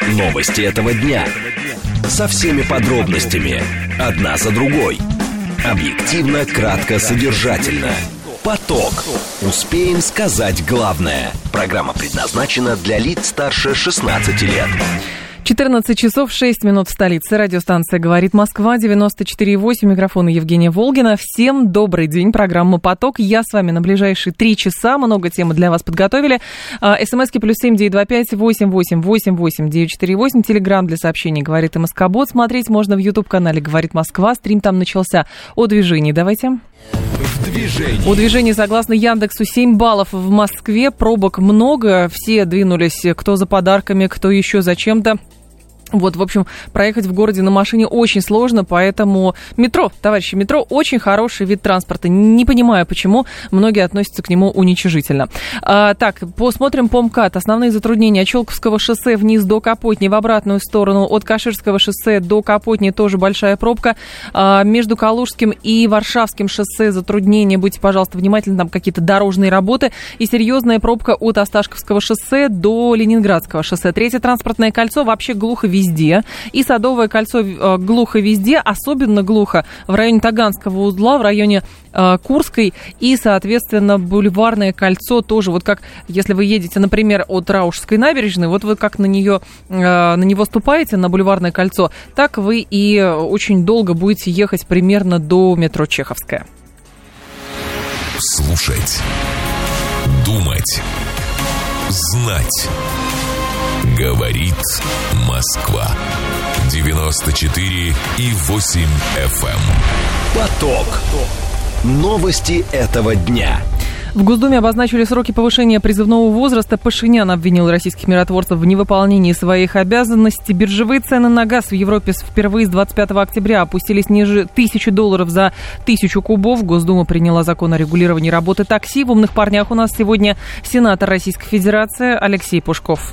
Новости этого дня. Со всеми подробностями. Одна за другой. Объективно, кратко, содержательно. Поток. Успеем сказать главное. Программа предназначена для лиц старше 16 лет. 14 часов 6 минут в столице. Радиостанция «Говорит Москва», 94,8. Микрофон Евгения Волгина. Всем добрый день. Программа «Поток». Я с вами на ближайшие 3 часа. Много тем для вас подготовили. СМСки +7 925 88 88 948. Телеграм для сообщений «Говорит МСК-бот». Смотреть можно в YouTube-канале «Говорит Москва». Стрим там начался. О движении давайте. О движении, согласно Яндексу, 7 баллов в Москве. Пробок много. Все двинулись, кто за подарками, кто еще за чем-то. Вот, в общем, проехать в городе на машине очень сложно, поэтому метро, товарищи, метро очень хороший вид транспорта. Не понимаю, почему многие относятся к нему уничижительно. Так, посмотрим по МКАД. Основные затруднения: Чолковского шоссе вниз до Капотни, в обратную сторону от Каширского шоссе до Капотни тоже большая пробка. Между Калужским и Варшавским шоссе затруднения. Будьте, пожалуйста, внимательны, там какие-то дорожные работы. И серьезная пробка от Осташковского шоссе до Ленинградского шоссе. Третье транспортное кольцо вообще глухо везде. И Садовое кольцо глухо везде, особенно глухо в районе Таганского узла, в районе Курской. И, соответственно, Бульварное кольцо тоже. Вот как, если вы едете, например, от Раушской набережной, вот вы как на него ступаете, на Бульварное кольцо, так вы и очень долго будете ехать примерно до метро Чеховская. Слушать, думать, знать. Говорит Москва. 94,8 FM. Поток. Новости этого дня. В Госдуме обозначили сроки повышения призывного возраста. Пашинян обвинил российских миротворцев в невыполнении своих обязанностей. Биржевые цены на газ в Европе впервые с 25 октября опустились ниже $1000 за 1000 кубов. Госдума приняла закон о регулировании работы такси. В «Умных парнях» у нас сегодня сенатор Российской Федерации Алексей Пушков.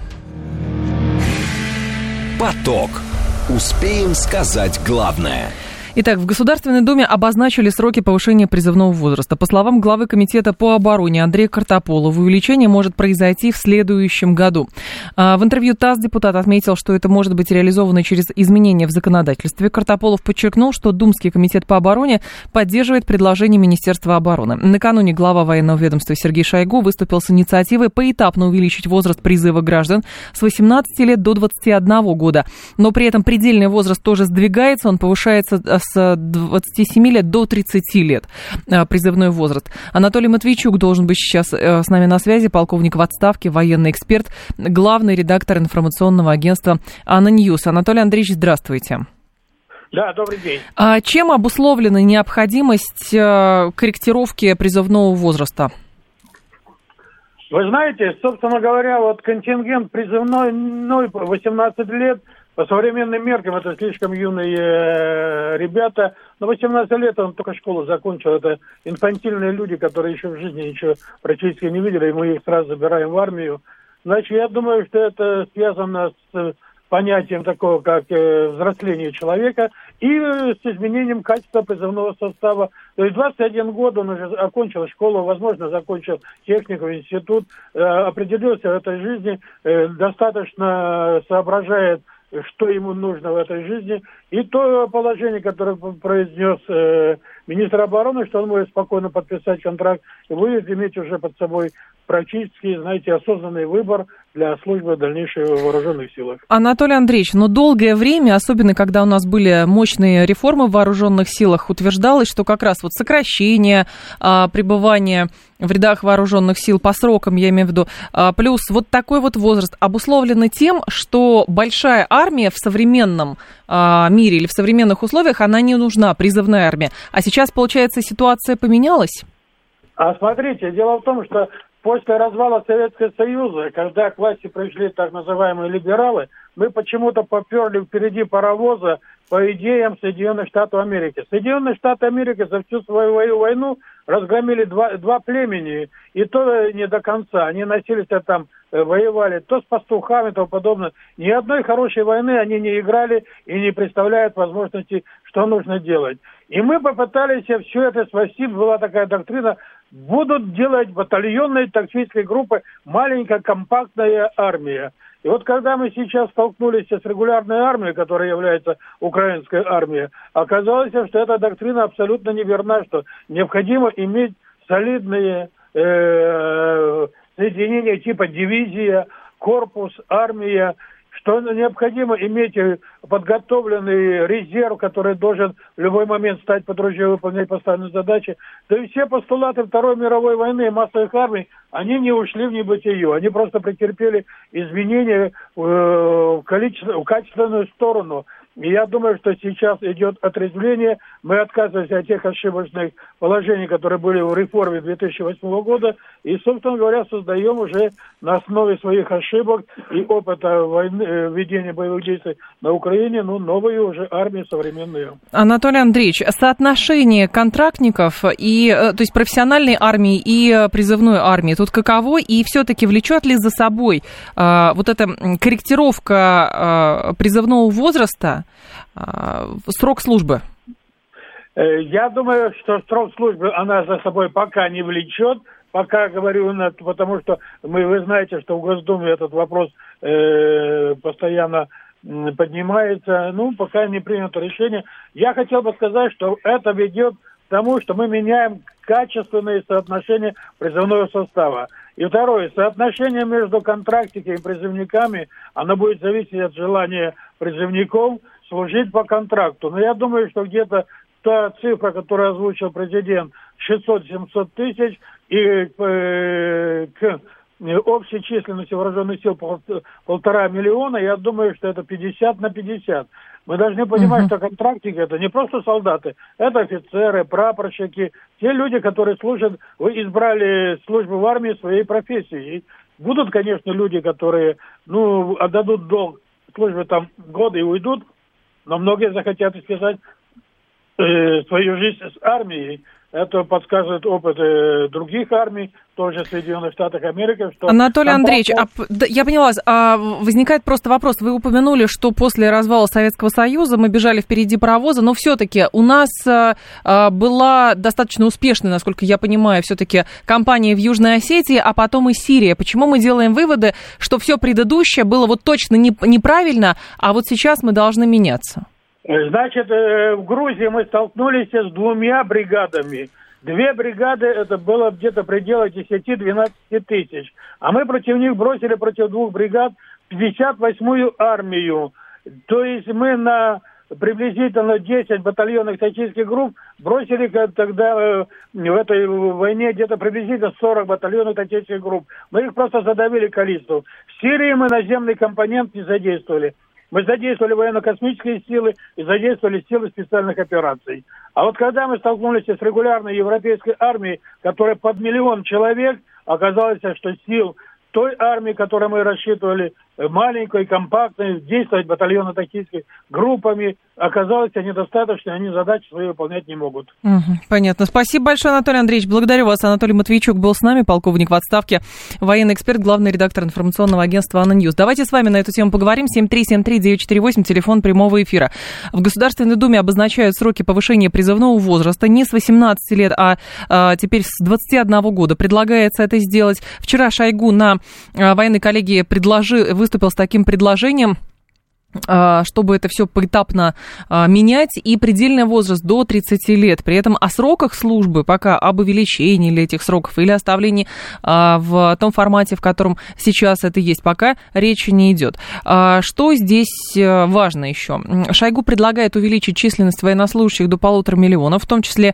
Поток. Успеем сказать главное. Итак, в Государственной Думе обозначили сроки повышения призывного возраста. По словам главы Комитета по обороне Андрея Картополова, увеличение может произойти в следующем году. В интервью ТАСС депутат отметил, что это может быть реализовано через изменения в законодательстве. Картополов подчеркнул, что Думский комитет по обороне поддерживает предложение Министерства обороны. Накануне глава военного ведомства Сергей Шойгу выступил с инициативой поэтапно увеличить возраст призыва граждан с 18 лет до 21 года. Но при этом предельный возраст тоже сдвигается, он повышается с 27 лет до 30 лет призывной возраст. Анатолий Матвейчук должен быть сейчас с нами на связи, полковник в отставке, военный эксперт, главный редактор информационного агентства «Ана Ньюс». Анатолий Андреевич, здравствуйте. Да, добрый день. Чем обусловлена необходимость корректировки призывного возраста? Вы знаете, собственно говоря, вот контингент призывной 18 лет, по современным меркам это слишком юные ребята. Но 18 лет он только школу закончил. Это инфантильные люди, которые еще в жизни ничего практически не видели, и мы их сразу забираем в армию. Значит, я думаю, что это связано с понятием такого, как взросление человека и с изменением качества призывного состава. То есть 21 год он уже окончил школу, возможно, закончил технику, институт, определился в этой жизни, достаточно соображает, что ему нужно в этой жизни. И то положение, которое произнес министр обороны, что он может спокойно подписать контракт и будет иметь уже под собой практически, знаете, осознанный выбор для службы в дальнейших вооруженных силах. Анатолий Андреевич, но долгое время, особенно когда у нас были мощные реформы в вооруженных силах, утверждалось, что как раз вот сокращение пребывания в рядах вооруженных сил по срокам, я имею в виду, плюс вот такой вот возраст обусловлено тем, что большая армия в современном мире или в современных условиях, она не нужна, призывная армия. А сейчас, получается, ситуация поменялась? Смотрите, дело в том, что после развала Советского Союза, когда к власти пришли так называемые либералы, мы почему-то поперли впереди паровоза по идеям Соединенных Штатов Америки. Соединенные Штаты Америки за всю свою войну разгромили два племени, и то не до конца. Они носились там, воевали то с пастухами, то подобное. Ни одной хорошей войны они не играли и не представляют возможности, что нужно делать. И мы попытались все это спасти. Была такая доктрина: будут делать батальонные тактические группы, маленькая компактная армия. И вот когда мы сейчас столкнулись с регулярной армией, которая является украинской армией, оказалось, что эта доктрина абсолютно неверна, что необходимо иметь солидные соединения типа дивизия, корпус, армия, что необходимо иметь подготовленный резерв, который должен в любой момент стать под ружье и выполнять поставленные задачи. Да и все постулаты Второй мировой войны и массовых армий, они не ушли в небытие. Они просто претерпели изменения в качественную сторону. И я думаю, что сейчас идет отрезвление. Мы отказываемся от тех ошибочных положений, которые были в реформе 2008 года. И, собственно говоря, создаем уже на основе своих ошибок и опыта войны, ведения боевых действий на Украине, новую уже армию современную. Анатолий Андреевич, соотношение контрактников, и, то есть профессиональной армии и призывной армии, тут каково? И все-таки влечет ли за собой вот эта корректировка призывного возраста срок службы? Я думаю, что срок службы она за собой пока не влечет. Пока говорю, потому что вы знаете, что в Госдуме этот вопрос постоянно поднимается. Пока не принято решение. Я хотел бы сказать, что это ведет к тому, что мы меняем качественные соотношения призывного состава. И второе, соотношение между контрактниками и призывниками, оно будет зависеть от желания призывников служить по контракту. Но я думаю, что где-то та цифра, которую озвучил президент, 600-700 тысяч, и к общей численности вооруженных сил 1,5 миллиона, я думаю, что это 50 на 50. Мы должны понимать, что контрактники это не просто солдаты, это офицеры, прапорщики, те люди, которые служат, вы избрали службу в армии своей профессией. Будут, конечно, люди, которые, отдадут долг службе там годы и уйдут, но многие захотят исписать свою жизнь с армией. Это подсказывает опыт других армий, тоже в Соединенных Штатах Америки. Что Анатолий Андреевич, я поняла, возникает просто вопрос. Вы упомянули, что после развала Советского Союза мы бежали впереди паровоза, но все-таки у нас была достаточно успешная, насколько я понимаю, все-таки кампания в Южной Осетии, а потом и Сирия. Почему мы делаем выводы, что все предыдущее было вот точно неправильно, а вот сейчас мы должны меняться? Значит, в Грузии мы столкнулись с 2 бригадами. 2 бригады, это было где-то в пределах 10-12 тысяч. А мы против них бросили, против 2 бригад, 58-ю армию. То есть мы на приблизительно 10 батальонных тактических групп бросили тогда в этой войне где-то приблизительно 40 батальонных тактических групп. Мы их просто задавили количеством. В Сирии мы наземный компонент не задействовали. Мы задействовали военно-космические силы и задействовали силы специальных операций. А вот когда мы столкнулись с регулярной европейской армией, которая под 1 миллион человек, оказалось, что сил той армии, которую мы рассчитывали, маленькой, компактной, действовать батальонно-тактическими группами, оказалось, недостаточно, они задачи свои выполнять не могут. Понятно. Спасибо большое, Анатолий Андреевич. Благодарю вас. Анатолий Матвейчук был с нами, полковник в отставке, военный эксперт, главный редактор информационного агентства «Анна Ньюс». Давайте с вами на эту тему поговорим. 7373948, телефон прямого эфира. В Государственной Думе обозначают сроки повышения призывного возраста не с 18 лет, а теперь с 21 года. Предлагается это сделать. Вчера Шойгу на военной коллегии выступил с таким предложением, чтобы это все поэтапно менять, и предельный возраст до 30 лет. При этом о сроках службы, пока об увеличении или этих сроков, или оставлении в том формате, в котором сейчас это есть, пока речи не идет. Что здесь важно еще? Шойгу предлагает увеличить численность военнослужащих до 1,5 миллиона, в том числе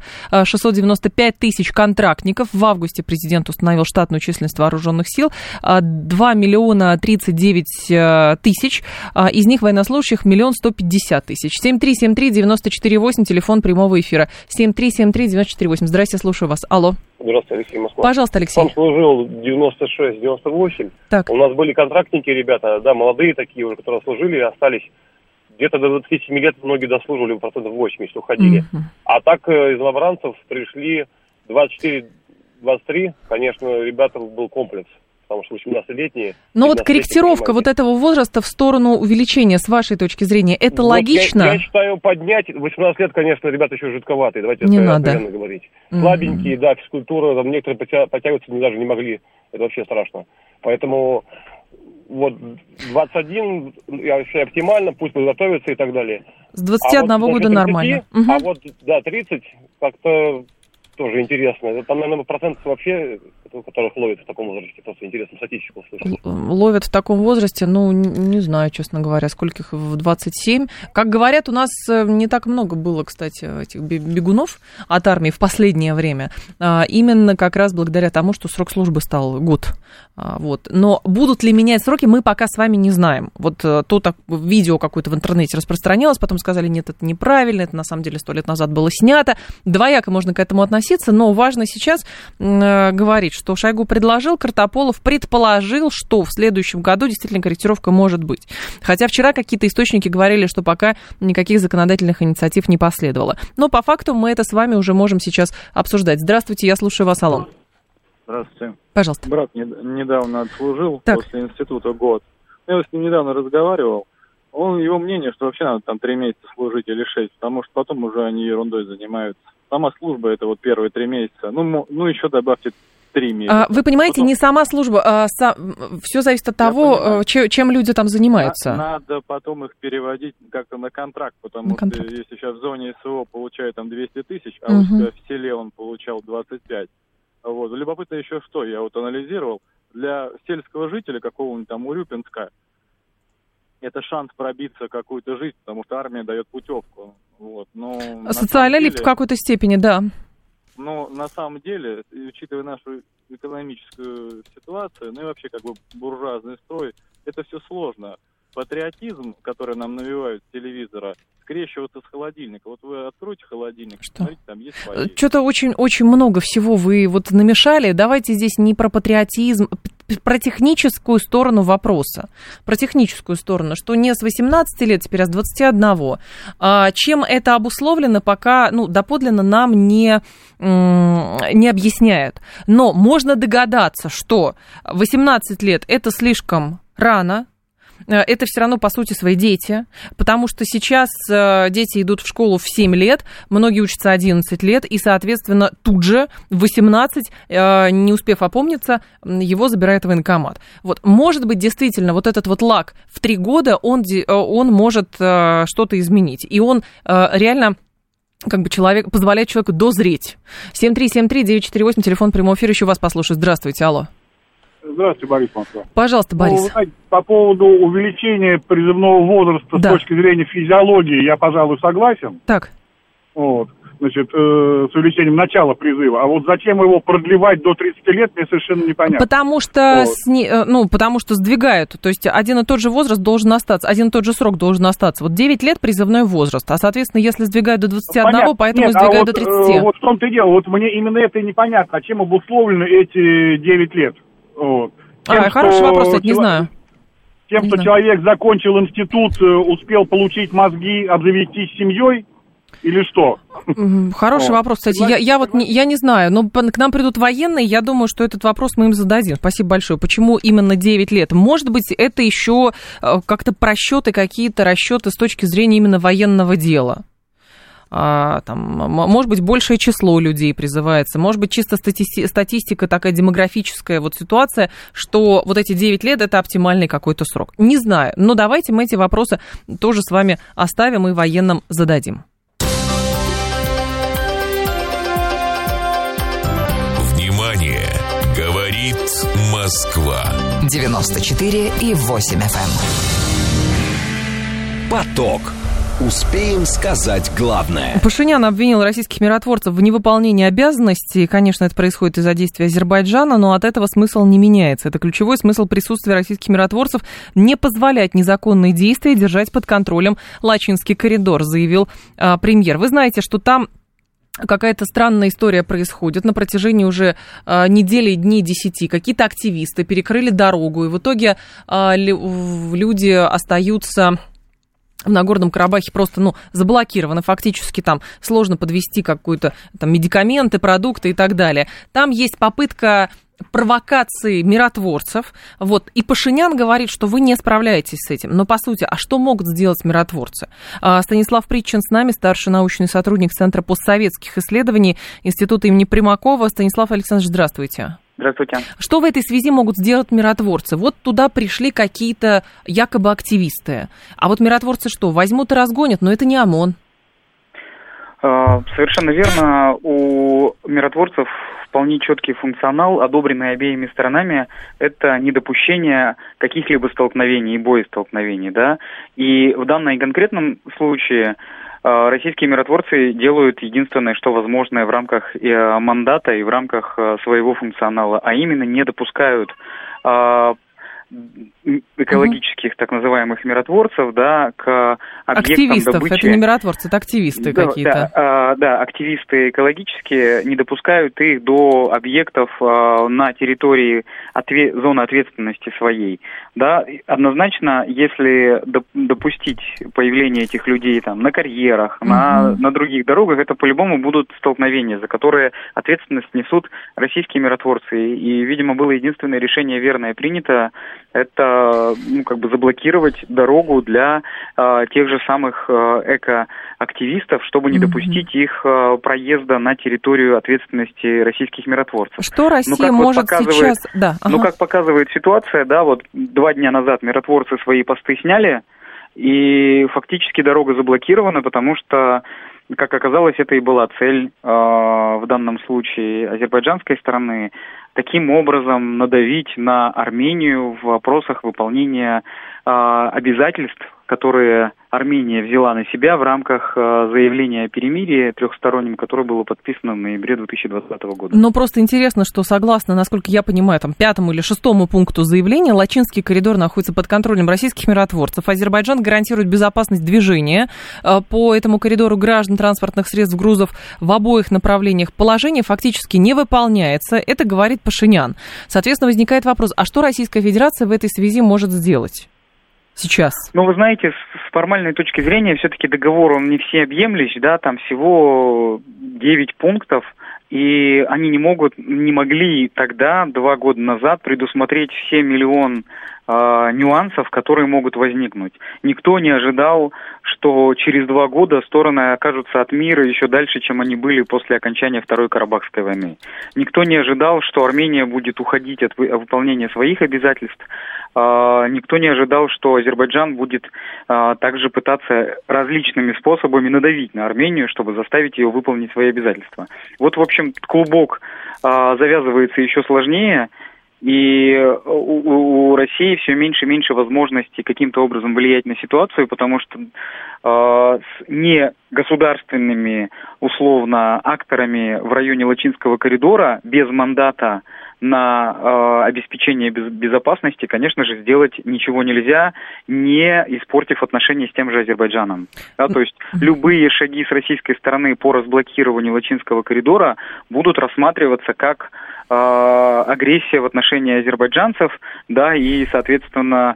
695 тысяч контрактников. В августе президент установил штатную численность вооруженных сил 2 миллиона 39 тысяч. Из них военнослужащих 1 150 000. 7373948, телефон прямого эфира. 7373948. Здрасте, слушаю вас. Алло. Здравствуйте, Алексей, Москва. Пожалуйста, Алексей. Сам служил 96-98. Так. У нас были контрактники, ребята, да, молодые такие уже, которые служили, остались где-то до 27 лет, многие дослуживали, 80% уходили. А так из лаборантов пришли 24-23, конечно, ребятам был комплекс. Потому что 18-летние... Но вот корректировка вот этого возраста в сторону увеличения, с вашей точки зрения, это логично? Я считаю, поднять 18 лет, конечно, ребята еще жидковатые, давайте не это надо откровенно говорить. Слабенькие, да, физкультура, там некоторые подтягиваться даже не могли, это вообще страшно. Поэтому вот 21, я считаю, оптимально, пусть подготовятся и так далее. С 21 года 30, нормально. А вот, да, 30 как-то тоже интересно. Это там, наверное, процентов вообще, которых ловят в таком возрасте, просто интересно статистику услышать. Ловят в таком возрасте, ну, не знаю, честно говоря, скольких в 27. Как говорят, у нас не так много было, кстати, этих бегунов от армии в последнее время. Именно как раз благодаря тому, что срок службы стал год. Вот. Но будут ли менять сроки, мы пока с вами не знаем. Вот то так, видео какое-то в интернете распространялось, потом сказали, нет, это неправильно, это на самом деле 100 лет назад было снято. Двояко можно к этому относиться, но важно сейчас говорить, что Шойгу предложил, Картополов предположил, что в следующем году действительно корректировка может быть. Хотя вчера какие-то источники говорили, что пока никаких законодательных инициатив не последовало. Но по факту мы это с вами уже можем сейчас обсуждать. Здравствуйте, я слушаю вас, алло. Здравствуйте. Пожалуйста. Брат недавно отслужил так. после института год. Я с ним недавно разговаривал. Его мнение, что вообще надо там 3 месяца служить или 6, потому что потом уже они ерундой занимаются. Сама служба это вот первые 3 месяца. Ну еще добавьте 3 месяца. Вы понимаете, потом... не сама служба, все зависит от того, чем люди там занимаются. Надо потом их переводить как-то на контракт, потому что если сейчас в зоне СВО получает там 200 тысяч, а у себя в селе он получал 25. Вот. Любопытно еще что, я вот анализировал, для сельского жителя какого-нибудь там Урюпинска это шанс пробиться в какую-то жизнь, потому что армия дает путевку. Вот. Но социальный лифт в какой-то степени, да. Но на самом деле, учитывая нашу экономическую ситуацию, ну и вообще как бы буржуазный строй, это все сложно. Патриотизм, который нам навевают с телевизора, скрещиваться с холодильника. Вот вы откройте холодильник, смотрите, там есть поесть. Что-то очень много всего вы вот намешали. Давайте здесь не про патриотизм, про техническую сторону вопроса. Про техническую сторону, что не с 18 лет, теперь, а с 21. Чем это обусловлено, пока доподлинно нам не объясняют. Но можно догадаться, что 18 лет это слишком рано. Это все равно, по сути, свои дети, потому что сейчас дети идут в школу в 7 лет, многие учатся 11 лет, и, соответственно, тут же в 18, не успев опомниться, его забирает военкомат. Вот, может быть, действительно, вот этот вот лаг в 3 года, он может что-то изменить, и он реально... как бы позволяет человеку дозреть. 7373948, телефон прямого эфира, еще вас послушаю. Здравствуйте, алло. Здравствуйте, Борис Москва. Пожалуйста, Борис. По поводу увеличения призывного возраста с точки зрения физиологии, я, пожалуй, согласен. Так. Вот. Значит, с увеличением начала призыва. А вот зачем его продлевать до 30 лет, мне совершенно непонятно. Потому что, потому что сдвигают. То есть один и тот же возраст должен остаться, один и тот же срок должен остаться. Вот 9 лет призывной возраст. А, соответственно, если сдвигают до 21, понятно. Поэтому сдвигают до 30. Вот в том-то и дело. Вот мне именно это и непонятно. А чем обусловлены эти 9 лет? Вот. Хороший вопрос, кстати, не знаю. Тем, что человек закончил институт, успел получить мозги, обзавестись семьей, или что? Хороший вопрос, кстати. Я не знаю, но к нам придут военные, я думаю, что этот вопрос мы им зададим. Спасибо большое. Почему именно 9 лет? Может быть, это еще как-то какие-то расчеты с точки зрения именно военного дела. Может быть, большее число людей призывается, может быть, чисто статистика такая демографическая вот ситуация, что вот эти 9 лет это оптимальный какой-то срок. Не знаю, но давайте мы эти вопросы тоже с вами оставим и военным зададим. Внимание! Говорит Москва. 94,8 FM. Поток. Успеем сказать главное. Пашинян обвинил российских миротворцев в невыполнении обязанностей. Конечно, это происходит из-за действий Азербайджана, но от этого смысл не меняется. Это ключевой смысл присутствия российских миротворцев — не позволять незаконные действия держать под контролем Лачинский коридор, заявил премьер. Вы знаете, что там какая-то странная история происходит на протяжении уже недели, дней 10. Какие-то активисты перекрыли дорогу, и в итоге люди остаются... в Нагорном Карабахе просто, заблокированы. Фактически там сложно подвести какую-то там медикаменты, продукты и так далее. Там есть попытка провокации миротворцев. Вот. И Пашинян говорит, что вы не справляетесь с этим. Но, по сути, а что могут сделать миротворцы? Станислав Притчин с нами, старший научный сотрудник Центра постсоветских исследований Института имени Примакова. Станислав Александрович, здравствуйте. Здравствуйте. Что в этой связи могут сделать миротворцы? Вот туда пришли какие-то якобы активисты. А вот миротворцы что, возьмут и разгонят? Но это не ОМОН. Совершенно верно. У миротворцев вполне четкий функционал, одобренный обеими сторонами. Это недопущение каких-либо столкновений и боестолкновений. Да? И в данном конкретном случае российские миротворцы делают единственное, что возможное в рамках мандата и в рамках своего функционала, а именно не допускают экологических, так называемых, миротворцев, да, к объектам активистов, добычи. Это не миротворцы, это активисты какие-то. Да, активисты экологические не допускают их до объектов на территории зоны ответственности своей. Да, однозначно, если допустить появление этих людей там на карьерах, на других дорогах, это по-любому будут столкновения, за которые ответственность несут российские миротворцы. И, видимо, было единственное решение верное принято. Это заблокировать дорогу для тех же самых экоактивистов, чтобы не допустить их проезда на территорию ответственности российских миротворцев. Что Россия может сейчас... как показывает ситуация, да, вот 2 дня назад миротворцы свои посты сняли, и фактически дорога заблокирована, потому что, как оказалось, это и была цель в данном случае азербайджанской стороны, таким образом надавить на Армению в вопросах выполнения обязательств, которые Армения взяла на себя в рамках заявления о перемирии трехстороннем, которое было подписано в ноябре 2020 года. Но просто интересно, что согласно, насколько я понимаю, 5 или 6 пункту заявления, Лачинский коридор находится под контролем российских миротворцев. Азербайджан гарантирует безопасность движения по этому коридору граждан, транспортных средств, грузов в обоих направлениях. Положение фактически не выполняется. Это говорит Пашинян. Соответственно, возникает вопрос, а что Российская Федерация в этой связи может сделать сейчас? Вы знаете, с формальной точки зрения, все-таки договор, он не всеобъемлющий, да, там всего 9 пунктов, и они не могли тогда, 2 года назад, предусмотреть все миллион нюансов, которые могут возникнуть. Никто не ожидал, что через 2 года стороны окажутся от мира еще дальше, чем они были после окончания Второй Карабахской войны. Никто не ожидал, что Армения будет уходить от выполнения своих обязательств. Никто не ожидал, что Азербайджан будет также пытаться различными способами надавить на Армению, чтобы заставить ее выполнить свои обязательства. Вот, в общем, клубок завязывается еще сложнее, и у России все меньше и меньше возможностей каким-то образом влиять на ситуацию, потому что с негосударственными, условно, акторами в районе Лачинского коридора без мандата на обеспечение безопасности, конечно же, сделать ничего нельзя, не испортив отношения с тем же Азербайджаном. Да, то есть любые шаги с российской стороны по разблокированию Лачинского коридора будут рассматриваться как агрессия в отношении азербайджанцев, да, и, соответственно,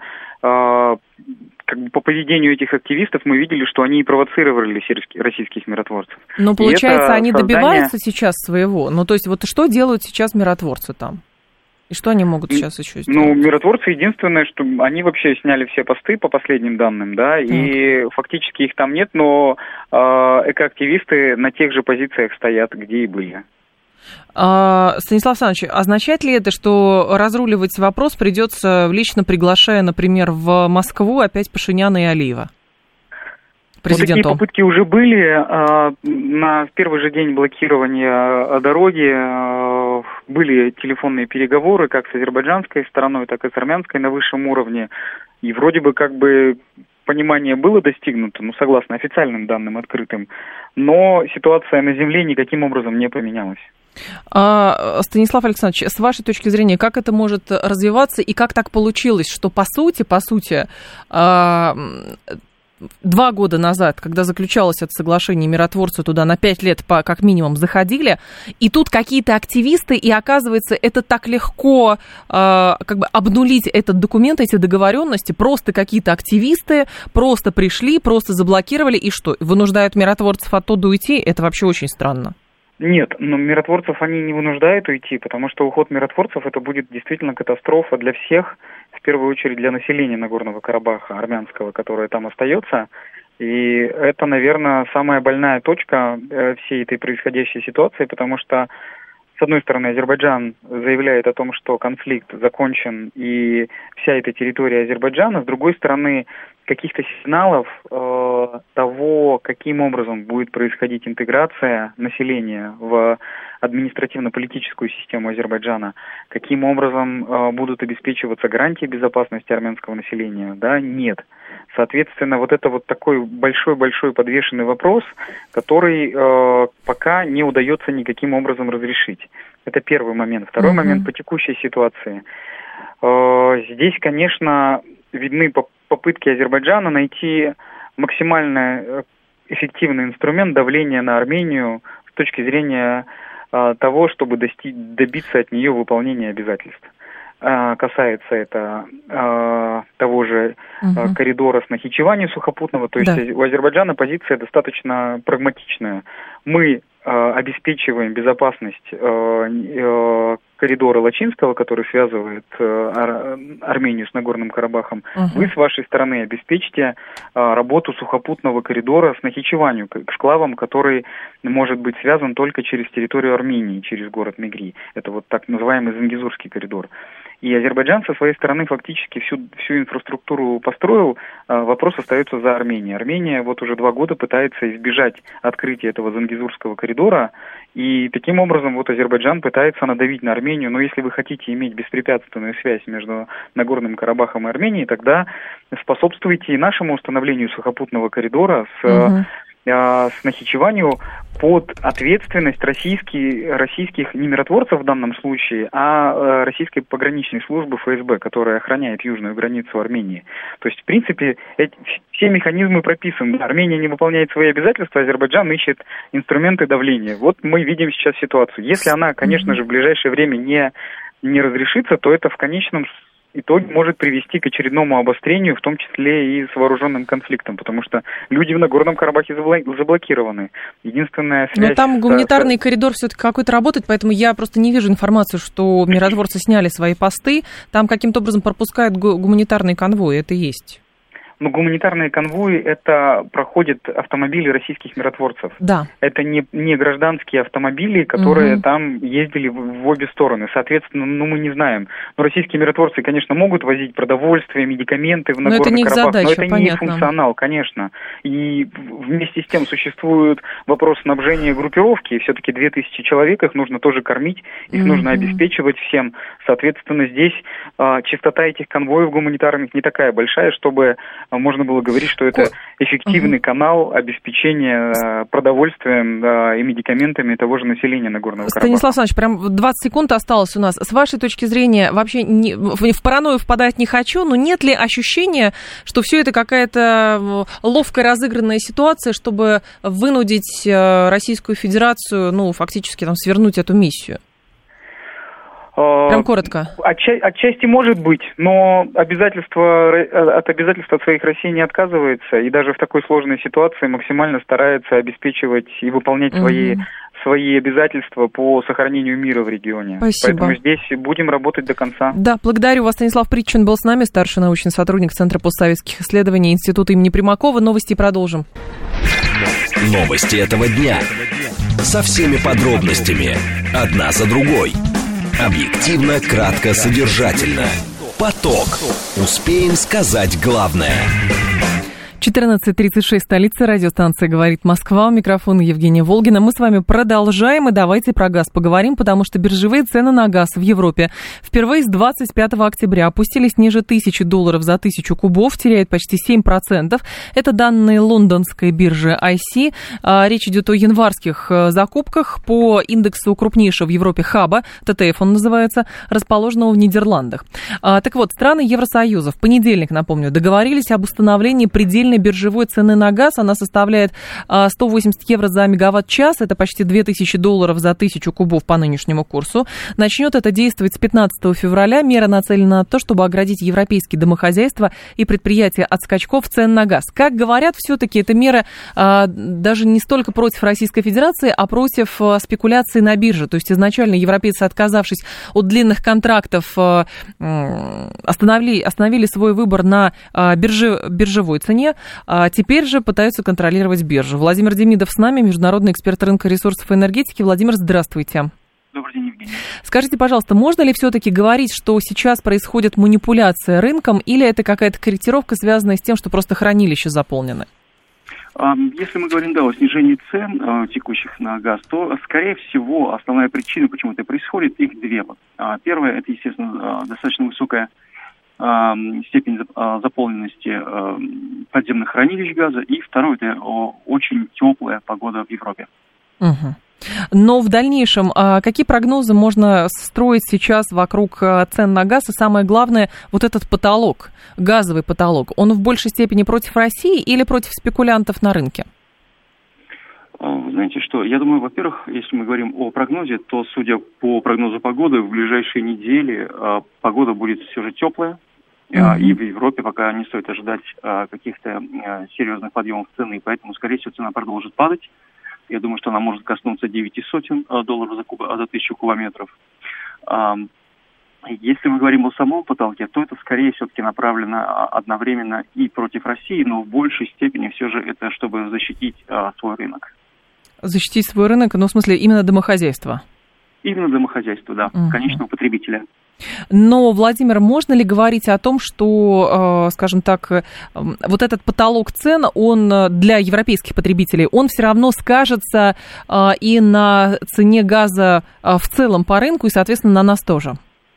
по поведению этих активистов мы видели, что они и провоцировали российских миротворцев. Но, получается, они добиваются сейчас своего? То есть, вот что делают сейчас миротворцы там? И что они могут сейчас еще сделать? Миротворцы, единственное, что они вообще сняли все посты по последним данным, да, и фактически их там нет, но экоактивисты на тех же позициях стоят, где и были. Станислав Александрович, означает ли это, что разруливать вопрос придется, лично приглашая, например, в Москву опять Пашиняна и Алиева? Такие попытки уже были. В первый же день блокирования дороги были телефонные переговоры как с азербайджанской стороной, так и с армянской на высшем уровне. И вроде бы понимание было достигнуто, согласно официальным данным открытым, но ситуация на земле никаким образом не поменялась. Станислав Александрович, с вашей точки зрения, как это может развиваться и как так получилось, что по сути, 2 года назад, когда заключалось это соглашение, миротворцы туда на 5 лет как минимум заходили, и тут какие-то активисты, и оказывается, это так легко обнулить этот документ, эти договоренности, просто какие-то активисты просто пришли, просто заблокировали, и что, вынуждают миротворцев оттуда уйти? Это вообще очень странно. Нет, миротворцев они не вынуждают уйти, потому что уход миротворцев это будет действительно катастрофа для всех, в первую очередь для населения Нагорного Карабаха, армянского, которое там остается. И это, наверное, самая больная точка всей этой происходящей ситуации, потому что с одной стороны, Азербайджан заявляет о том, что конфликт закончен и вся эта территория Азербайджана. С другой стороны, каких-то сигналов того, каким образом будет происходить интеграция населения в административно-политическую систему Азербайджана, каким образом будут обеспечиваться гарантии безопасности армянского населения, да, нет. Соответственно, вот это вот такой большой-большой подвешенный вопрос, который пока не удается никаким образом разрешить. Это первый момент. Второй момент по текущей ситуации. Здесь, конечно, видны попытки Азербайджана найти максимально эффективный инструмент давления на Армению с точки зрения того, чтобы добиться от нее выполнения обязательств. Касается это того же коридора с Нахичевани сухопутного, то есть у Азербайджана позиция достаточно прагматичная. Мы обеспечиваем безопасность коридора Лачинского, который связывает Армению с Нагорным Карабахом. Вы с вашей стороны обеспечите работу сухопутного коридора с Нахичеванью, к шклавам, который может быть связан только через территорию Армении, через город Мегри. Это вот так называемый Зангезурский коридор. И Азербайджан со своей стороны фактически всю инфраструктуру построил, вопрос остается за Арменией. Армения вот уже 2 года пытается избежать открытия этого Зангезурского коридора, и таким образом вот Азербайджан пытается надавить на Армению. Но если вы хотите иметь беспрепятственную связь между Нагорным Карабахом и Арменией, тогда способствуйте и нашему установлению сухопутного коридора с Нахичеванию под ответственность российских не миротворцев в данном случае, а российской пограничной службы ФСБ, которая охраняет южную границу Армении. То есть, в принципе, все механизмы прописаны. Армения не выполняет свои обязательства, Азербайджан ищет инструменты давления. Вот мы видим сейчас ситуацию. Если она, конечно же, в ближайшее время не разрешится, то это в конечном итоге может привести к очередному обострению, в том числе и с вооруженным конфликтом, потому что люди в Нагорном Карабахе заблокированы. Единственная связь... Но там гуманитарный коридор все-таки какой-то работает, поэтому я просто не вижу информацию, что миротворцы сняли свои посты. Там каким-то образом пропускают гуманитарные конвои, это есть. Но гуманитарные конвои, это проходят автомобили российских миротворцев. Да. Это не гражданские автомобили, которые там ездили в обе стороны. Соответственно, мы не знаем. Но российские миротворцы, конечно, могут возить продовольствие, медикаменты в Нагорный Карабах, но это не их функционал, конечно. И вместе с тем существует вопрос снабжения группировки, и все-таки 2000 человек, их нужно тоже кормить, их нужно обеспечивать всем. Соответственно, здесь частота этих конвоев гуманитарных не такая большая, чтобы можно было говорить, что это эффективный канал обеспечения продовольствием и медикаментами того же населения Нагорного Карабаха. Станислав Александрович, прям 20 секунд осталось у нас. С вашей точки зрения, вообще в паранойю впадать не хочу, но нет ли ощущения, что все это какая-то ловкая разыгранная ситуация, чтобы вынудить Российскую Федерацию, фактически свернуть эту миссию? Прям коротко. Отчасти может быть, но от обязательств от своих России не отказывается, и даже в такой сложной ситуации максимально старается обеспечивать и выполнять свои обязательства по сохранению мира в регионе. Спасибо. Поэтому здесь будем работать до конца. Да, благодарю вас. Станислав Притчин был с нами, старший научный сотрудник Центра постсоветских исследований Института имени Примакова. Новости продолжим. Новости этого дня. Со всеми подробностями. Одна за другой. Объективно, кратко, содержательно. Поток. Успеем сказать главное. 14:36, столица, радиостанция «Говорит Москва». У микрофона Евгения Волгина. Мы с вами продолжаем, и давайте про газ поговорим, потому что биржевые цены на газ в Европе впервые с 25 октября опустились ниже $1000 за 1000 кубов, теряют почти 7%. Это данные лондонской биржи IC. Речь идет о январских закупках по индексу крупнейшего в Европе хаба, ТТФ он называется, расположенного в Нидерландах. Так вот, страны Евросоюза в понедельник, напомню, договорились об установлении предельной биржевой цены на газ. Она составляет 180 евро за мегаватт-час. Это почти $2000 за 1000 кубов по нынешнему курсу. Начнет это действовать с 15 февраля. Мера нацелена на то, чтобы оградить европейские домохозяйства и предприятия от скачков цен на газ. Как говорят, все-таки эта мера даже не столько против Российской Федерации, а против спекуляции на бирже. То есть изначально европейцы, отказавшись от длинных контрактов, остановили свой выбор на биржевой цене. Теперь же пытаются контролировать биржу. Владимир Демидов с нами, международный эксперт рынка ресурсов и энергетики. Владимир, здравствуйте. Добрый день. Скажите, пожалуйста, можно ли все-таки говорить, что сейчас происходит манипуляция рынком, или это какая-то корректировка, связанная с тем, что просто хранилища заполнены? Если мы говорим, о снижении цен текущих на газ, то, скорее всего, основная причина, почему это происходит, их две. Первая, это, естественно, достаточно высокая степень заполненности подземных хранилищ газа, и второе, это очень теплая погода в Европе. Угу. Но в дальнейшем какие прогнозы можно строить сейчас вокруг цен на газ? И самое главное, вот этот потолок, газовый потолок, он в большей степени против России или против спекулянтов на рынке? Знаете что, я думаю, во-первых, если мы говорим о прогнозе, то, судя по прогнозу погоды, в ближайшие недели погода будет все же теплая. И в Европе пока не стоит ожидать каких-то серьезных подъемов цены, поэтому, скорее всего, цена продолжит падать. Я думаю, что она может коснуться $900 за 1000 кубометров. Если мы говорим о самом потолке, то это скорее все-таки направлено одновременно и против России, но в большей степени все же это чтобы защитить свой рынок. Защитить свой рынок, в смысле именно домохозяйство? Именно домохозяйство, да, конечного потребителя. Но, Владимир, можно ли говорить о том, что, скажем так, вот этот потолок цен, он для европейских потребителей, он все равно скажется и на цене газа в целом по рынку, и, соответственно, на нас тоже?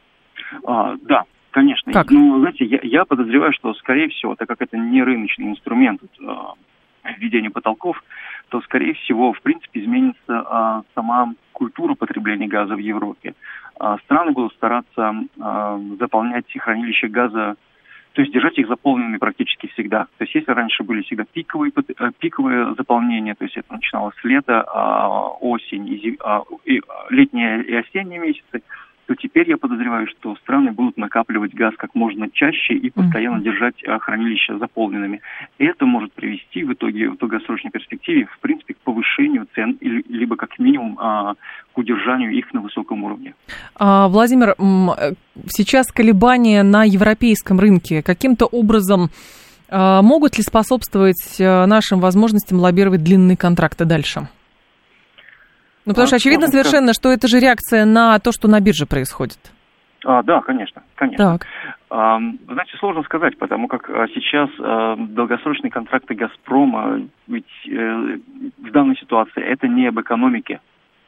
Да, конечно. Как? Знаете, я подозреваю, что, скорее всего, так как это не рыночный инструмент введения потолков, то, скорее всего, в принципе, изменится сама культура потребления газа в Европе. Страны будут стараться заполнять хранилища газа, то есть держать их заполненными практически всегда. То есть если раньше были всегда пиковые заполнения, то есть это начиналось с лета, осень, летние и осенние месяцы, то теперь я подозреваю, что страны будут накапливать газ как можно чаще и постоянно держать хранилища заполненными. И это может привести в итоге, в долгосрочной перспективе, в принципе, к повышению цен, либо как минимум к удержанию их на высоком уровне. Владимир, сейчас колебания на европейском рынке каким-то образом могут ли способствовать нашим возможностям лоббировать длинные контракты дальше? Потому что очевидно совершенно, что это же реакция на то, что на бирже происходит. Да, конечно. Так. Знаете, сложно сказать, потому как сейчас долгосрочные контракты «Газпрома», ведь в данной ситуации это не об экономике.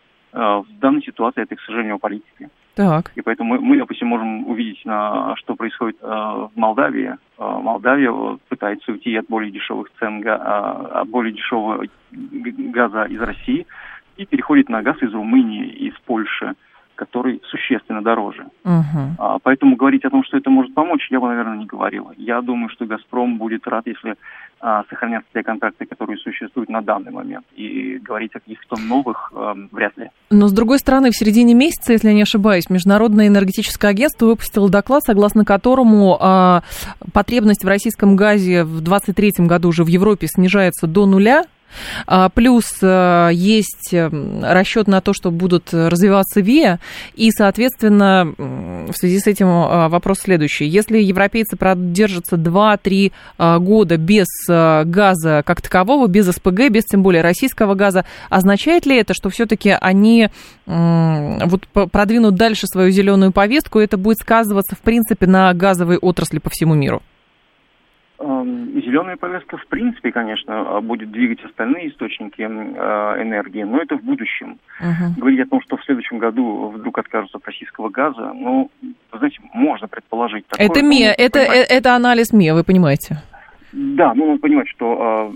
В данной ситуации это, к сожалению, о политике. Так. И поэтому мы, допустим, можем увидеть, что происходит в Молдавии. Молдавия пытается уйти от более дешевых цен, от более дешевого газа из России, и переходит на газ из Румынии, из Польши, который существенно дороже. Поэтому говорить о том, что это может помочь, я бы, наверное, не говорил. Я думаю, что «Газпром» будет рад, если сохранятся те контракты, которые существуют на данный момент. И говорить о каких-то новых вряд ли. Но, с другой стороны, в середине месяца, если я не ошибаюсь, Международное энергетическое агентство выпустило доклад, согласно которому потребность в российском газе в 2023 году уже в Европе снижается до нуля. Плюс есть расчет на то, что будут развиваться ВИА, и, соответственно, в связи с этим вопрос следующий. Если европейцы продержатся 2-3 года без газа как такового, без СПГ, без тем более российского газа, означает ли это, что все-таки они продвинут дальше свою зеленую повестку, и это будет сказываться, в принципе, на газовой отрасли по всему миру? Зеленая повестка, в принципе, конечно, будет двигать остальные источники энергии, но это в будущем. Говорить о том, что в следующем году вдруг откажутся от российского газа, вы знаете, можно предположить такое. Это анализ МИА, вы понимаете? Да, надо понимать, что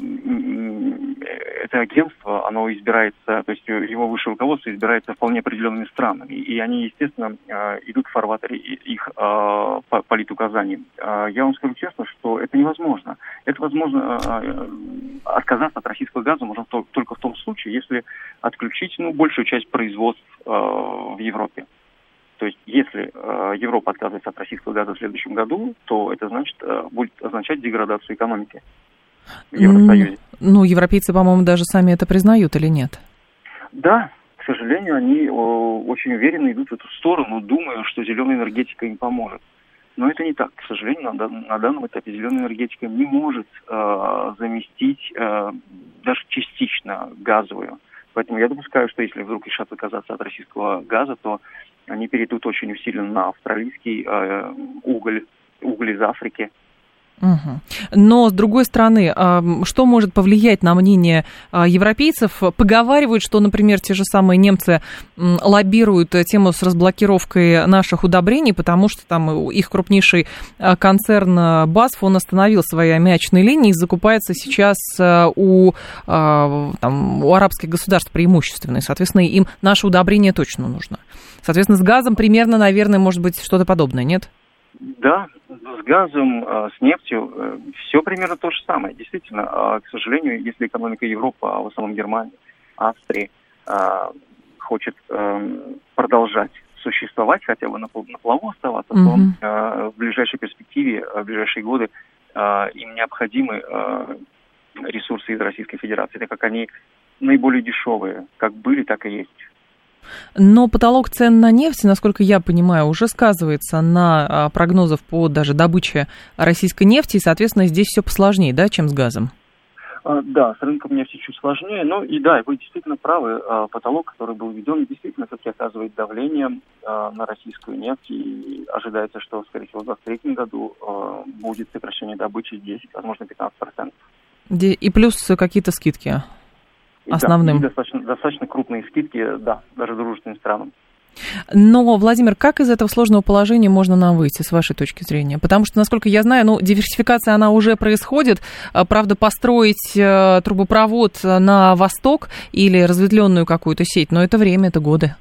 это агентство, оно избирается, то есть его высшее руководство избирается вполне определенными странами, и они, естественно, идут в фарватере их политуказаний. Я вам скажу честно, что это невозможно. Это возможно, отказаться от российского газа можно только в том случае, если отключить большую часть производств в Европе. То есть, если Европа отказывается от российского газа в следующем году, то это будет означать деградацию экономики в Евросоюзе. Европейцы, по-моему, даже сами это признают или нет? Да, к сожалению, они очень уверенно идут в эту сторону, думая, что зеленая энергетика им поможет. Но это не так. К сожалению, на данном этапе зеленая энергетика не может заместить даже частично газовую. Поэтому я допускаю, что если вдруг решат отказаться от российского газа, то они перейдут очень усиленно на австралийский уголь из Африки. Угу. Но, с другой стороны, что может повлиять на мнение европейцев? Поговаривают, что, например, те же самые немцы лоббируют тему с разблокировкой наших удобрений, потому что там их крупнейший концерн BASF, он остановил свои аммиачные линии и закупается сейчас у арабских государств преимущественно. И, соответственно, им наше удобрение точно нужно. Соответственно, с газом примерно, наверное, может быть что-то подобное, нет? Да, с газом, с нефтью все примерно то же самое. Действительно, к сожалению, если экономика Европы, а в основном Германии, Австрии, хочет продолжать существовать, хотя бы на плаву оставаться, то в ближайшей перспективе, в ближайшие годы им необходимы ресурсы из Российской Федерации, так как они наиболее дешевые, как были, так и есть. Но потолок цен на нефть, насколько я понимаю, уже сказывается на прогнозах по даже добыче российской нефти, и, соответственно, здесь все посложнее, да, чем с газом? Да, с рынком нефти чуть сложнее, но и да, вы действительно правы, потолок, который был введен, действительно все-таки оказывает давление на российскую нефть, и ожидается, что, скорее всего, в 2023 году будет сокращение добычи 10, возможно, 15%. И плюс какие-то скидки? Основным. Да, достаточно крупные скидки, да, даже дружественным странам. Но, Владимир, как из этого сложного положения можно нам выйти, с вашей точки зрения? Потому что, насколько я знаю, диверсификация, она уже происходит. Правда, построить трубопровод на восток или разветвленную какую-то сеть, но это время, это годы.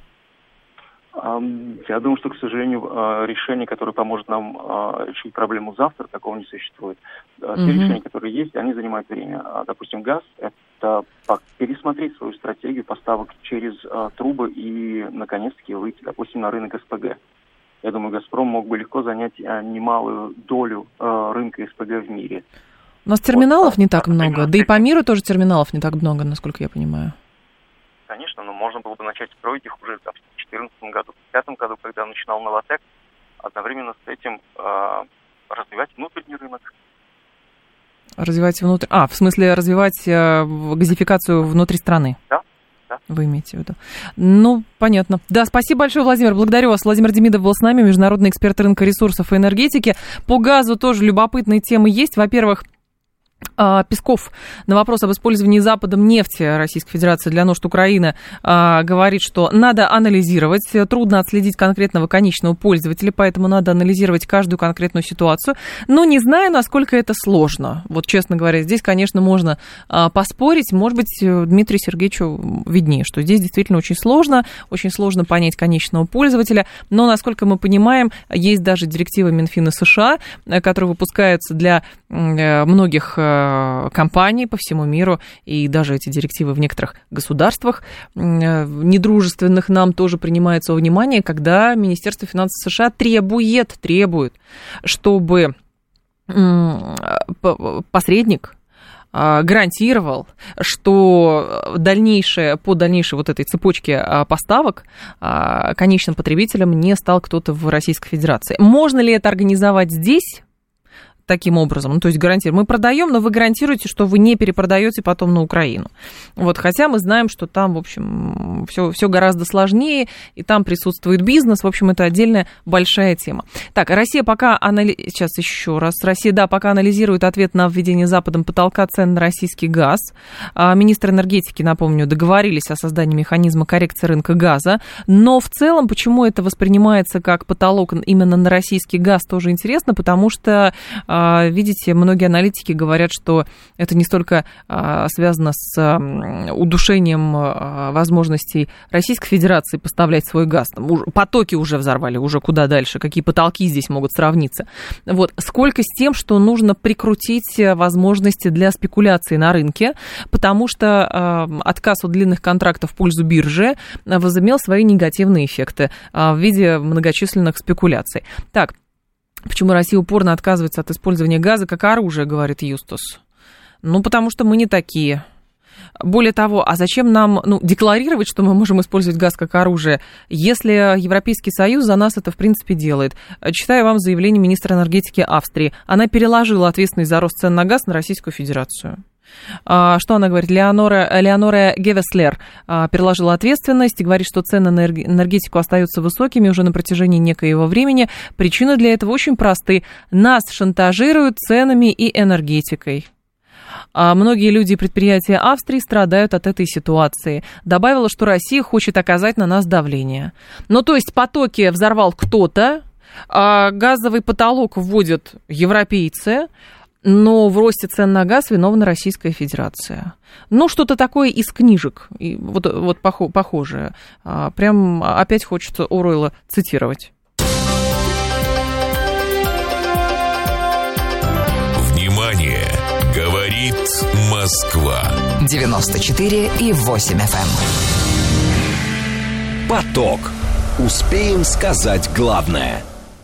Я думаю, что, к сожалению, решение, которое поможет нам решить проблему завтра, такого не существует. Те решения, которые есть, они занимают время. Допустим, газ – это пересмотреть свою стратегию поставок через трубы и, наконец-таки, выйти, допустим, на рынок СПГ. Я думаю, «Газпром» мог бы легко занять немалую долю рынка СПГ в мире. У нас терминалов не так много, да и по миру тоже терминалов не так много, насколько я понимаю. Конечно, но можно было бы начать строить их уже в 2014 году, в 2005 году, когда начинал Новотек, одновременно с этим развивать внутренний рынок. Развивать внутрь... в смысле развивать газификацию внутри страны? Да. Вы имеете в виду? Понятно. Да, спасибо большое, Владимир. Благодарю вас. Владимир Демидов был с нами, международный эксперт рынка ресурсов и энергетики. По газу тоже любопытные темы есть. Во-первых, Песков на вопрос об использовании Западом нефти Российской Федерации для нужд Украины говорит, что надо анализировать, трудно отследить конкретного конечного пользователя, поэтому надо анализировать каждую конкретную ситуацию, но не знаю, насколько это сложно. Вот, честно говоря, здесь, конечно, можно поспорить, может быть, Дмитрию Сергеевичу виднее, что здесь действительно очень сложно понять конечного пользователя, но, насколько мы понимаем, есть даже директивы Минфина США, которые выпускаются для многих компаний по всему миру, и даже эти директивы в некоторых государствах недружественных нам тоже принимаются во внимание, когда Министерство финансов США требует, чтобы посредник гарантировал, что по дальнейшей вот этой цепочке поставок конечным потребителем не стал кто-то в Российской Федерации. Можно ли это организовать здесь? Таким образом, то есть гарантируем. Мы продаем, но вы гарантируете, что вы не перепродаете потом на Украину. Вот, хотя мы знаем, что там, в общем, все гораздо сложнее, и там присутствует бизнес. В общем, это отдельная большая тема. Так, Россия пока пока анализирует ответ на введение Западом потолка цен на российский газ. Министры энергетики, напомню, договорились о создании механизма коррекции рынка газа. Но в целом, почему это воспринимается как потолок именно на российский газ, тоже интересно, потому что видите, многие аналитики говорят, что это не столько связано с удушением возможностей Российской Федерации поставлять свой газ. Там потоки уже взорвали, уже куда дальше, какие потолки здесь могут сравниться. Вот, сколько с тем, что нужно прикрутить возможности для спекуляции на рынке, потому что отказ от длинных контрактов в пользу биржи возымел свои негативные эффекты в виде многочисленных спекуляций. Так, почему Россия упорно отказывается от использования газа как оружия, говорит Юстус? Потому что мы не такие. Более того, а зачем нам декларировать, что мы можем использовать газ как оружие, если Европейский Союз за нас это, в принципе, делает? Читаю вам заявление министра энергетики Австрии. Она переложила ответственность за рост цен на газ на Российскую Федерацию. Что она говорит? Леонора Гевеслер переложила ответственность и говорит, что цены на энергетику остаются высокими уже на протяжении некоего времени. Причины для этого очень просты. Нас шантажируют ценами и энергетикой. Многие люди и предприятия Австрии страдают от этой ситуации. Добавила, что Россия хочет оказать на нас давление. Ну, то есть потоки взорвал кто-то, газовый потолок вводят европейцы, но в росте цен на газ виновна Российская Федерация. Ну, что-то такое из книжек, вот похожее. Прям опять хочется Оруэлла цитировать. Внимание! Говорит Москва. 94,8 FM. Поток. Успеем сказать главное.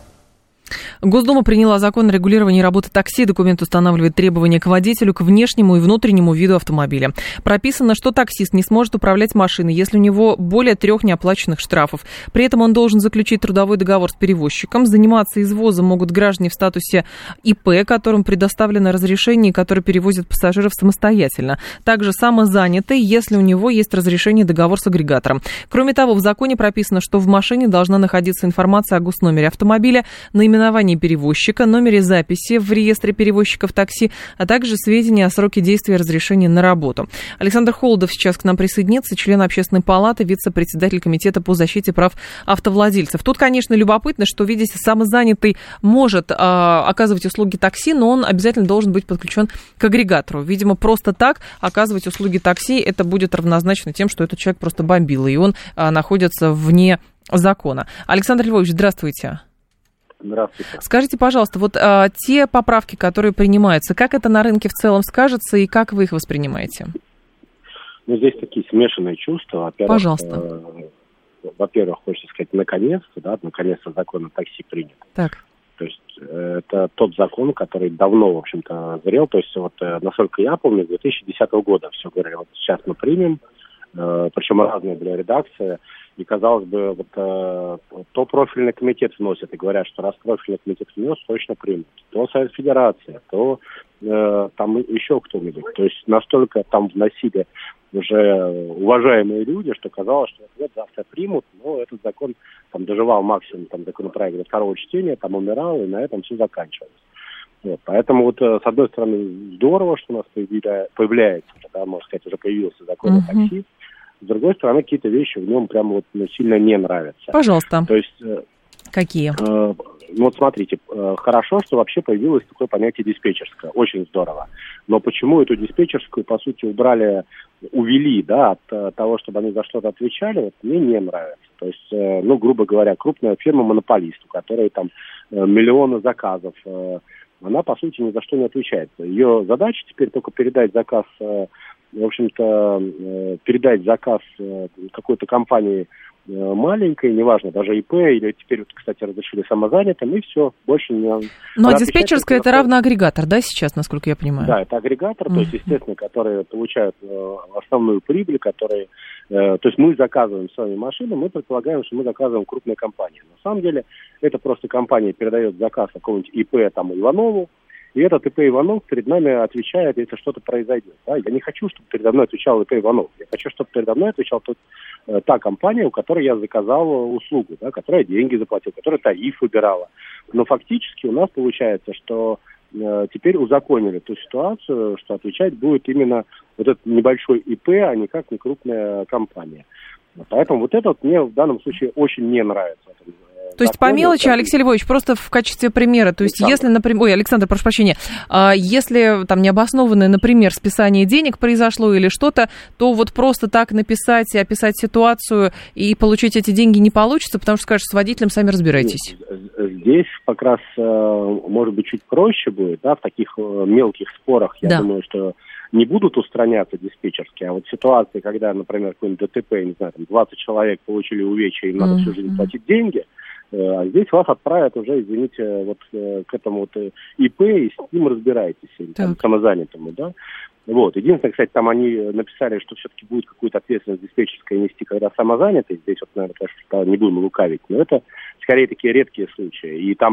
Госдума приняла закон о регулировании работы такси. Документ устанавливает требования к водителю, к внешнему и внутреннему виду автомобиля. Прописано, что таксист не сможет управлять машиной, если у него более 3 неоплаченных штрафов. При этом он должен заключить трудовой договор с перевозчиком. Заниматься извозом могут граждане в статусе ИП, которым предоставлено разрешение и которые перевозят пассажиров самостоятельно. Также самозанятый, если у него есть разрешение и договор с агрегатором. Кроме того, в законе прописано, что в машине должна находиться информация о госномере автомобиля, наименовании перевозчика, номере записи в реестре перевозчиков такси, а также сведения о сроке действия разрешения на работу. Александр Холодов сейчас к нам присоединится, член Общественной палаты, вице-председатель Комитета по защите прав автовладельцев. Тут, конечно, любопытно, что, видите, самозанятый может оказывать услуги такси, но он обязательно должен быть подключен к агрегатору. Видимо, просто так оказывать услуги такси, это будет равнозначно тем, что этот человек просто бомбил, и он находится вне закона. Александр Львович, здравствуйте. Здравствуйте. Скажите, пожалуйста, вот те поправки, которые принимаются, как это на рынке в целом скажется и как вы их воспринимаете? Ну, здесь такие смешанные чувства. Во-первых, пожалуйста. Во-первых, хочется сказать, наконец-то закон о такси принят. Так. То есть это тот закон, который давно, в общем-то, зрел. То есть вот, насколько я помню, с 2010 года все говорили, вот сейчас мы примем, причем разные были редакции. И, казалось бы, вот то профильный комитет вносит, и говорят, что раз профильный комитет внес, точно примут. То Совет Федерации, то там еще кто-нибудь. То есть настолько там вносили уже уважаемые люди, что казалось, что вот завтра примут, но этот закон там доживал максимум законопроект до 2-го чтения, там умирал, и на этом все заканчивалось. Вот, поэтому вот, с одной стороны, здорово, что у нас появляется, да, можно сказать, уже появился закон о такси. С другой стороны, какие-то вещи в нем прямо вот, сильно не нравятся. Пожалуйста. То есть... Какие? Вот смотрите, хорошо, что вообще появилось такое понятие диспетчерская. Очень здорово. Но почему эту диспетчерскую, по сути, увели, да, от того, чтобы они за что-то отвечали, вот, мне не нравится. То есть, ну, грубо говоря, крупная фирма-монополист, у которой там миллионы заказов, она, по сути, ни за что не отвечает. Ее задача теперь только передать заказ, в общем-то, передать заказ какой-то компании маленькой, неважно, даже ИП, или теперь, вот, кстати, разрешили самозанятым, и все, больше не... Ну, а диспетчерская это равно агрегатор, да, сейчас, насколько я понимаю? Да, это агрегатор, то есть, естественно, которые получают основную прибыль, которые... То есть мы заказываем свои машины, мы предполагаем, что мы заказываем крупные компании. На самом деле, это просто компания передает заказ какому-нибудь ИП, там, Иванову, и этот ИП Иванов перед нами отвечает, если что-то произойдет. Да? Я не хочу, чтобы передо мной отвечал ИП Иванов. Я хочу, чтобы передо мной отвечал та компания, у которой я заказал услугу, да, которая деньги заплатила, которая тариф выбирала. Но фактически у нас получается, что теперь узаконили ту ситуацию, что отвечать будет именно вот этот небольшой ИП, а никак не крупная компания. Поэтому вот это вот мне в данном случае очень не нравится. То есть по мелочи, Алексей Львович, просто в качестве примера, то есть если, например, Александр, прошу прощения, если там необоснованное, например, списание денег произошло или что-то, то вот просто так написать и описать ситуацию и получить эти деньги не получится, потому что скажешь, с водителем сами разбирайтесь. Здесь как раз, может быть, чуть проще будет, да, в таких мелких спорах, я думаю, что не будут устраняться диспетчерские, а вот ситуации, когда, например, какой-нибудь ДТП, не знаю, там 20 человек получили увечья, им надо всю жизнь платить деньги, а здесь вас отправят уже, извините, вот к этому вот ИП, и с ним разбирайтесь, там, самозанятому, да. Вот. Единственное, кстати, там они написали, что все-таки будет какую-то ответственность диспетчерская нести, когда самозанятый. Здесь вот, наверное, конечно, не будем лукавить, но это скорее такие редкие случаи. И там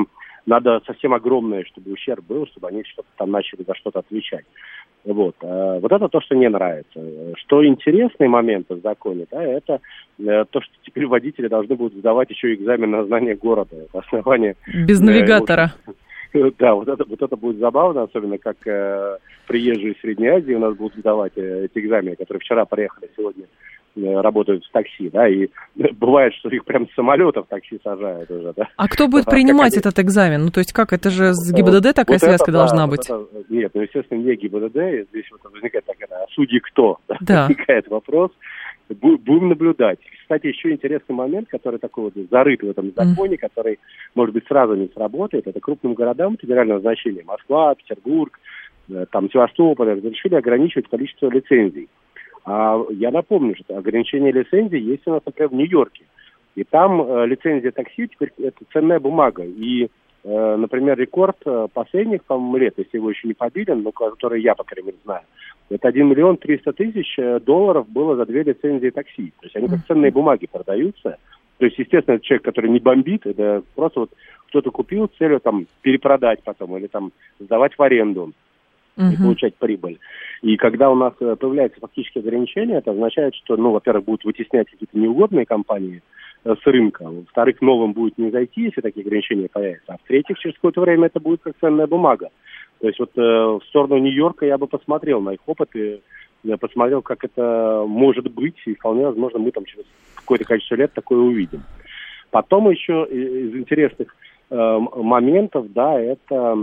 надо совсем огромное, чтобы ущерб был, чтобы они что-то там начали за что-то отвечать. Вот. Вот это то, что не нравится. Что интересный момент в законе, да, это то, что теперь водители должны будут сдавать еще экзамен на знание города. Это основание... Без навигатора. Да, вот это будет забавно, особенно как приезжие из Средней Азии у нас будут сдавать эти экзамены, которые вчера приехали, сегодня работают в такси, да, и бывает, что их прям с самолета в такси сажают уже, да. А кто будет принимать этот экзамен? Ну, то есть как, это же с ГИБДД такая связка должна быть? Нет, ну, естественно, не ГИБДД, здесь вот возникает такая, судьи кто? Да. Возникает вопрос. Будем наблюдать. Кстати, еще интересный момент, который такой вот зарыт в этом законе, который, может быть, сразу не сработает, это крупным городам федерального значения, Москва, Петербург, там, Севастополь, разрешили ограничивать количество лицензий. А я напомню, что ограничение лицензий есть у нас, например, в Нью-Йорке. И там лицензия такси теперь это ценная бумага. И, например, рекорд последних, по-моему, лет, если его еще не побили, но который я, по крайней мере, знаю, это 1 300 000 долларов было за 2 лицензии такси. То есть они как ценные бумаги продаются. То есть, естественно, это человек, который не бомбит, это просто вот кто-то купил с целью там перепродать потом или там сдавать в аренду и получать прибыль. И когда у нас появляются фактические ограничения, это означает, что, ну, во-первых, будут вытеснять какие-то неугодные компании с рынка, во-вторых, новым будет не зайти, если такие ограничения появятся, а в-третьих, через какое-то время это будет как ценная бумага. То есть вот в сторону Нью-Йорка я бы посмотрел на их опыт и посмотрел, как это может быть, и вполне возможно мы там через какое-то количество лет такое увидим. Потом еще из интересных моментов, да, это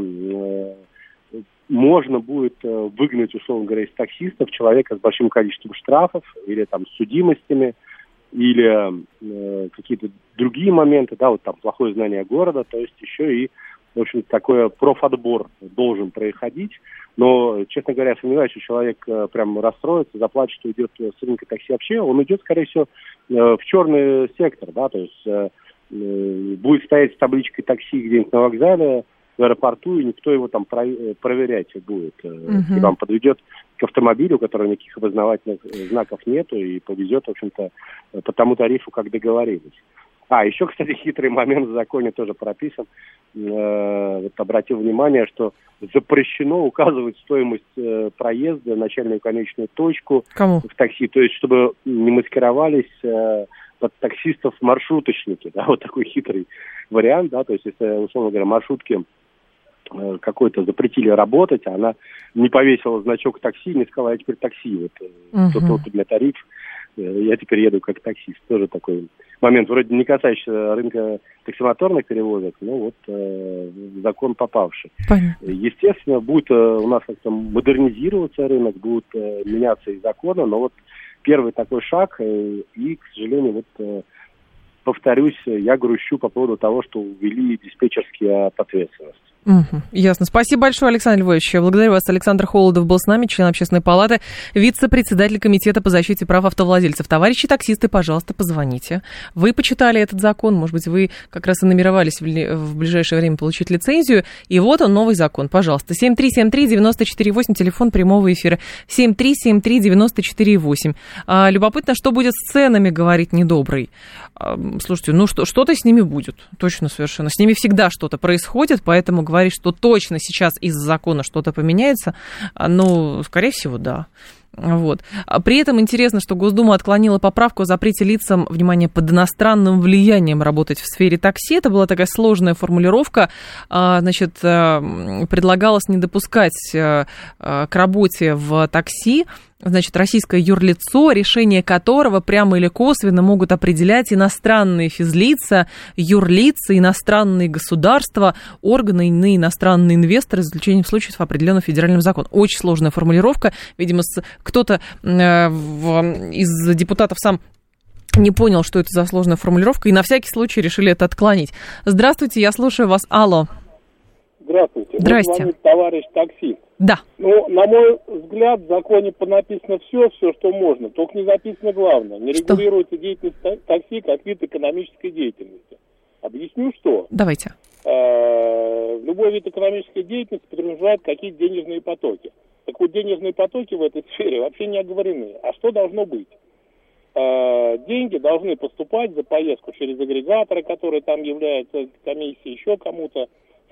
можно будет выгнать, условно говоря, из таксистов человека с большим количеством штрафов или там с судимостями, или какие-то другие моменты, да, вот там плохое знание города, то есть еще и, в общем, такой профотбор должен происходить. Но, честно говоря, я сомневаюсь, что человек прям расстроится, заплачет, что идет с рынка такси вообще. Он идет, скорее всего, в черный сектор, да, то есть будет стоять с табличкой такси где-нибудь на вокзале, в аэропорту, и никто его там проверять будет. И вам подведет к автомобилю, у которого никаких опознавательных знаков нету, и повезет, в общем-то, по тому тарифу, как договорились. Еще, кстати, хитрый момент в законе тоже прописан. Вот обратил внимание, что запрещено указывать стоимость проезда, начальную и конечную точку в такси. То есть, чтобы не маскировались под таксистов-маршруточники. Да, вот такой хитрый вариант. Да, то есть, если, условно говоря, маршрутки какой-то запретили работать, а она не повесила значок такси, не сказала, я теперь такси. Вот тут у меня тариф, я теперь еду как таксист. Тоже такой момент, вроде не касающийся рынка таксомоторных перевозок, но вот закон попавший. Понятно. Естественно, будет у нас как-то модернизироваться рынок, будут меняться и законы, но вот первый такой шаг, и, к сожалению, вот повторюсь, я грущу по поводу того, что ввели диспетчерские ответственности. Ясно. Спасибо большое, Александр Львович. Благодарю вас. Александр Холодов был с нами, член Общественной палаты, вице-председатель Комитета по защите прав автовладельцев. Товарищи таксисты, пожалуйста, позвоните. Вы почитали этот закон, может быть, вы как раз и намеревались в ближайшее время получить лицензию, и вот он, новый закон. Пожалуйста. 7373-94-8, телефон прямого эфира. 7373-94-8. Любопытно, что будет с ценами, говорит Недобрый. Слушайте, ну что-то с ними будет. Точно, совершенно. С ними всегда что-то происходит, поэтому говорить, что точно сейчас из-за закона что-то поменяется, ну, скорее всего, да. Вот. При этом интересно, что Госдума отклонила поправку о запрете лицам, внимание, под иностранным влиянием работать в сфере такси. Это была такая сложная формулировка. Значит, предлагалось не допускать к работе в такси, значит, российское юрлицо, решение которого прямо или косвенно могут определять иностранные физлица, юрлица, иностранные государства, органы, иные иностранные инвесторы, за исключением случаев, определенных федеральным законом. Очень сложная формулировка. Видимо, кто-то из депутатов сам не понял, что это за сложная формулировка, и на всякий случай решили это отклонить. Здравствуйте, я слушаю вас. Алло. Здравствуйте. Здрасте. Звонит товарищ таксист. Да. Ну, на мой взгляд, в законе написано все, что можно. Только не записано главное. Не регулируется деятельность такси как вид экономической деятельности. Объясню, что. Давайте. Любой вид экономической деятельности подразумевает какие-то денежные потоки. Так вот, денежные потоки в этой сфере вообще не оговорены. А что должно быть? Деньги должны поступать за поездку через агрегаторы, которые там являются комиссией, еще кому-то,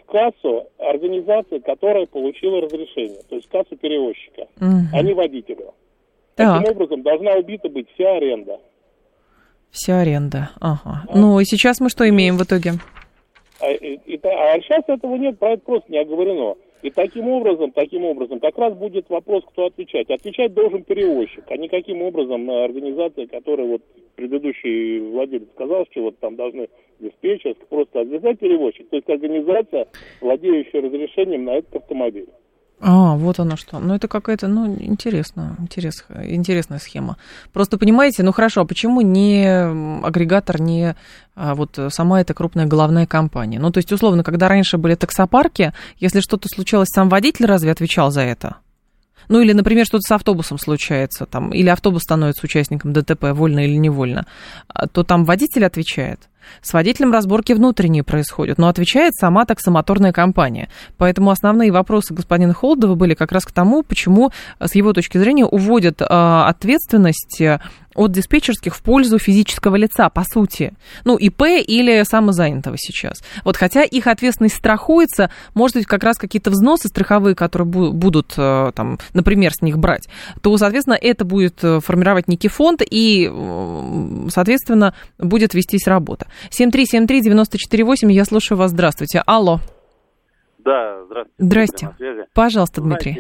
в кассу организации, которая получила разрешение, то есть в кассу перевозчика, а не водителю. Таким образом, должна убита быть вся аренда. Вся аренда, ага. Ну, и сейчас мы что имеем в итоге? А сейчас этого нет, про это просто не оговорено. И таким образом, как раз будет вопрос, кто отвечать. Отвечать должен перевозчик, а не каким образом организация, которая вот предыдущий владелец сказал, что вот там должны диспетчер, просто отвязать перевозчик, то есть организация, владеющая разрешением на этот автомобиль. Вот оно что. Ну, это какая-то, интересная схема. Просто, понимаете, хорошо, а почему не агрегатор, не вот сама эта крупная головная компания? Ну, то есть, условно, когда раньше были таксопарки, если что-то случалось, сам водитель разве отвечал за это? Ну, или, например, что-то с автобусом случается, там, или автобус становится участником ДТП, вольно или невольно, то там водитель отвечает. С водителем разборки внутренние происходят, но отвечает сама таксомоторная компания. Поэтому основные вопросы господина Холодова были как раз к тому, почему, с его точки зрения, уводят ответственность от диспетчерских в пользу физического лица, по сути. Ну, ИП или самозанятого сейчас. Вот, хотя их ответственность страхуется, может быть, как раз какие-то взносы страховые, которые будут, там, например, с них брать, то, соответственно, это будет формировать некий фонд и, соответственно, будет вестись работа. 7373948, я слушаю вас, здравствуйте. Алло. Да, здравствуйте. Здрасте. Пожалуйста, Дмитрий.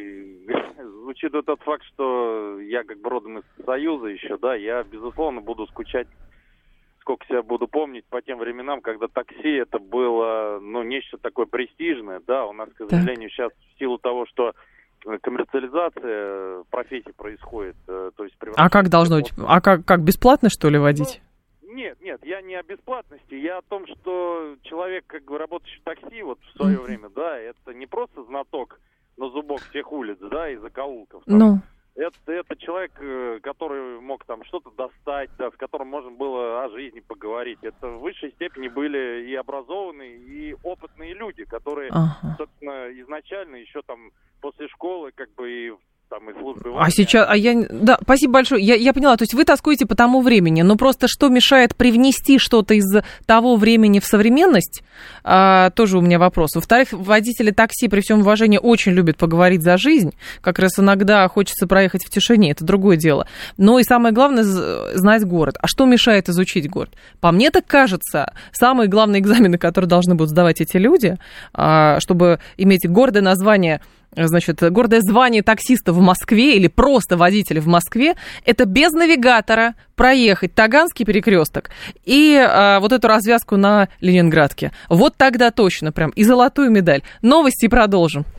Звучит тот факт, что я как бы родом из Союза еще, да, я, безусловно, буду скучать, сколько себя буду помнить, по тем временам, когда такси это было, нечто такое престижное, да, у нас, к сожалению, сейчас в силу того, что коммерциализация профессии происходит, то есть... А как должно быть? А как бесплатно, что ли, водить? Нет, я не о бесплатности, я о том, что человек, как бы, работающий в такси, вот в свое время, да, это не просто знаток на зубок всех улиц, да, и закоулков. Это человек, который мог там что-то достать, да, с которым можно было о жизни поговорить. Это в высшей степени были и образованные, и опытные люди, которые, собственно, изначально еще там после школы, как бы, и там и службы. Да, спасибо большое. Я поняла, то есть вы тоскуете по тому времени, но просто что мешает привнести что-то из того времени в современность, тоже у меня вопрос. Во-вторых, водители такси, при всем уважении, очень любят поговорить за жизнь, как раз иногда хочется проехать в тишине, это другое дело. Но и самое главное, знать город. А что мешает изучить город? По мне так кажется, самые главные экзамены, которые должны будут сдавать эти люди, чтобы иметь гордое название, значит, гордое звание таксиста в Москве или просто водителя в Москве, это без навигатора проехать Таганский перекресток и вот эту развязку на Ленинградке. Вот тогда точно прям и золотую медаль. Новости продолжим.